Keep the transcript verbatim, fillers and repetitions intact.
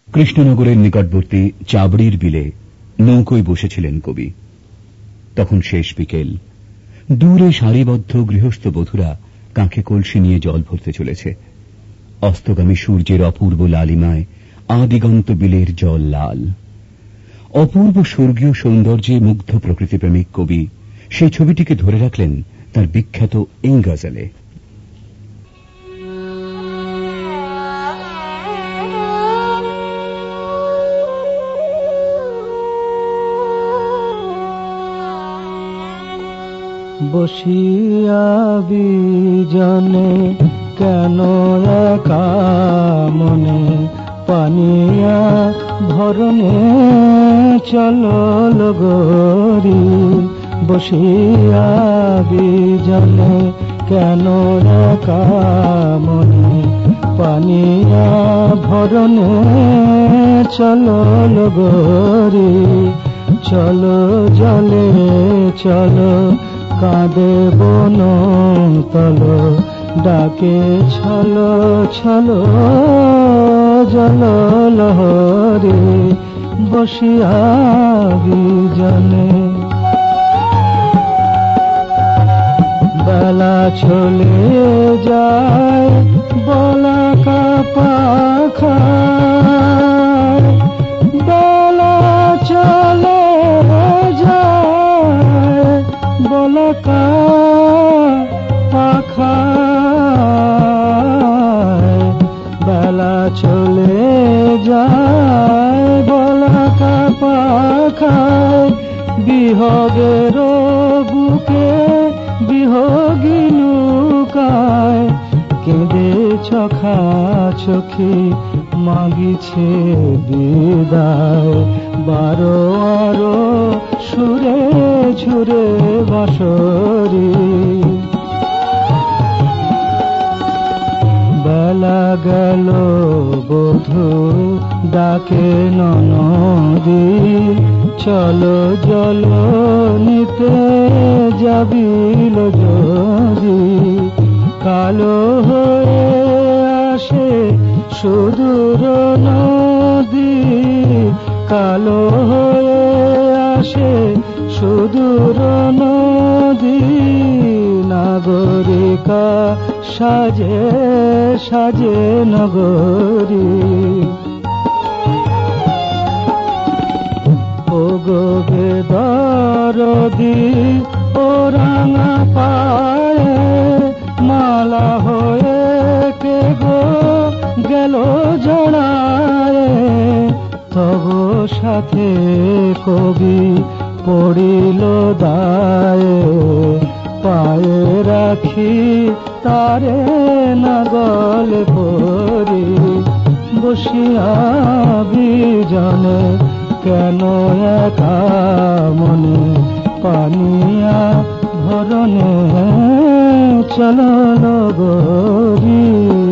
কৃষ্ণনগরের নিকটবর্তী চাবড়ির বিলে নৌকোয় বসেছিলেন কবি। তখন শেষ বিকেল। দূরে সারিবদ্ধ গৃহস্থ বধূরা কাঁখে কলসি নিয়ে জল ভরতে চলেছে। অস্তগামী সূর্যের অপূর্ব লালিমায় আদিগন্ত বিলের জল লাল। অপূর্ব স্বর্গীয় সৌন্দর্যে মুগ্ধ প্রকৃতিপ্রেমিক কবি সেই ছবিটিকে ধরে রাখলেন তার বিখ্যাত এই গজলে। বসিয়া বিজনে কেন একা মনে পানিয়া ভরণে চলো লগরি। বসিয়া বিজনে কেন একা মনে পানিয়া ভরণে চলো লগরি। চলো জলে চলো কাঁদে বন তল ডাকে ছলো ছলো জল লহরে। বসিয়া বিজনে বেলা চলে যায় বলাকা পাখা। বেলা চলে যায় বলাকা পাখা। বেলা চলে যায় বলাকা পাখায়। বিহগের বুকে বিহগী লুকায় কেঁদে চোখা চোখে মাগিছে বিদায়। বারো আরো সুরে ঝুরে বাঁশরি। বেলা গেল বধূ ডাকে ননদি। চলো জল নিতে যাবিল যদি। কালো হয়ে আসে সুদূর নদী। কালো হয়ে আসে সুদূর নদী। নাগরিকা সাজে সাজে নগরী। ও গো বেদরদি ও রাঙা পায়ে মালা হয়ে কে গো গেল জড়ায়। তব সাথে কবি পড়িল দায়ে। পায়ে রাখি তারে নাগল পরি। বসিয়া বিজনে কেন একা মনে পানিয়া ভরণে চলো লগরি।